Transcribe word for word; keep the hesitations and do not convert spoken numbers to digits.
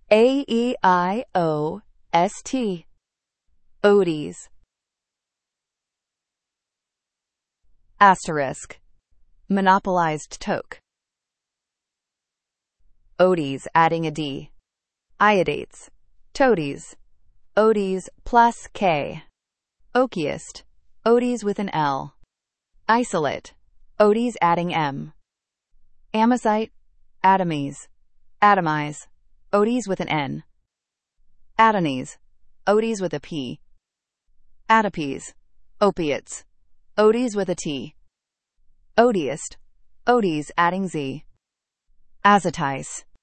A E I O S T. Odie's. Asterisk. Monopolized toke. Odies adding a D. Iodates. Toadies. Odies plus K. Okiest. Odies with an L. Isolate. Odies adding M. Amazite. Atomies. Atomize. Odies with an N. Atonese. Odies with a P. Atopies. Opiates. Odies with a T. Odiest. Odies adding Z. Azotice.